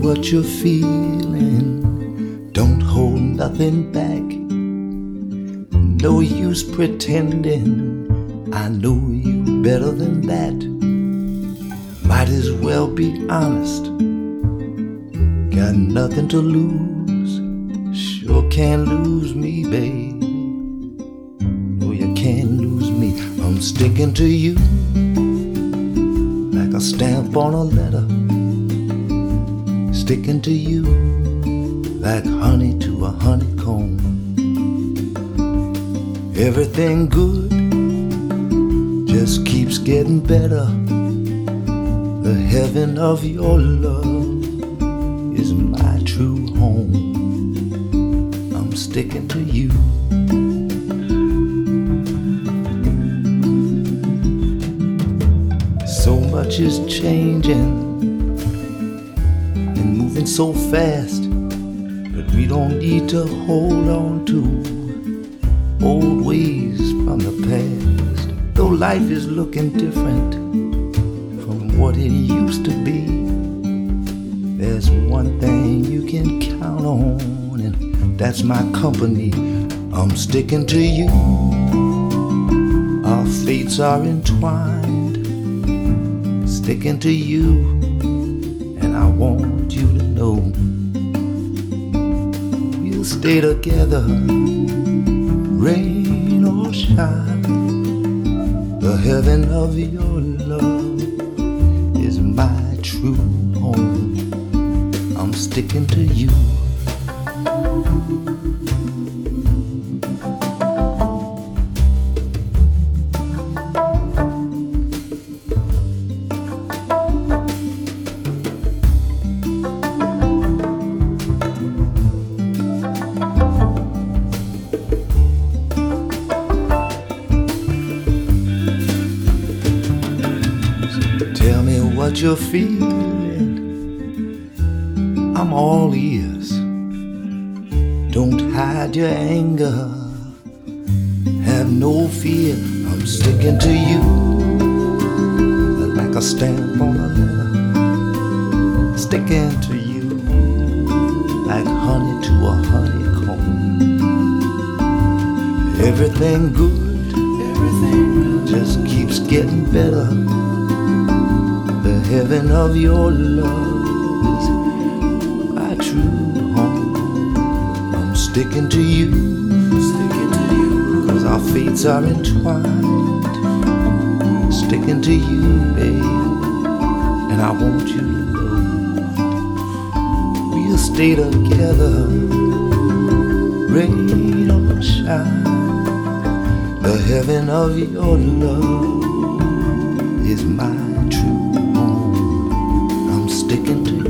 what you're feeling. Don't hold nothing back. No use pretending. I know you better than that. Might as well be honest. Got nothing to lose. Sure can't lose me, babe. No, you can't lose me. I'm sticking to you like a stamp on a letter. Sticking to you like honey to a honeycomb. Everything good just keeps getting better. The heaven of your love is my true home. I'm sticking to you. So much is changing and moving so fast, but we don't need to hold on to old ways from the past. Though life is looking different from what it used to be, there's one thing you can count on, and that's my company. I'm sticking to you. Our fates are entwined. Sticking to you, and I want you to know we'll stay together, rain or shine. The heaven of your love is my true home. I'm sticking to you. Tell me what you're feeling. I'm all ears. Don't hide your anger. Have no fear. I'm sticking to you like a stamp on a letter. Sticking to you like honey to a honeycomb. Everything good just keeps getting better. The heaven of your love is my true home. I'm sticking to you, cause our fates are entwined. Sticking to you, babe, and I want you to know we'll stay together, rain or shine. The heaven of your love is my true home. I'm sticking to you.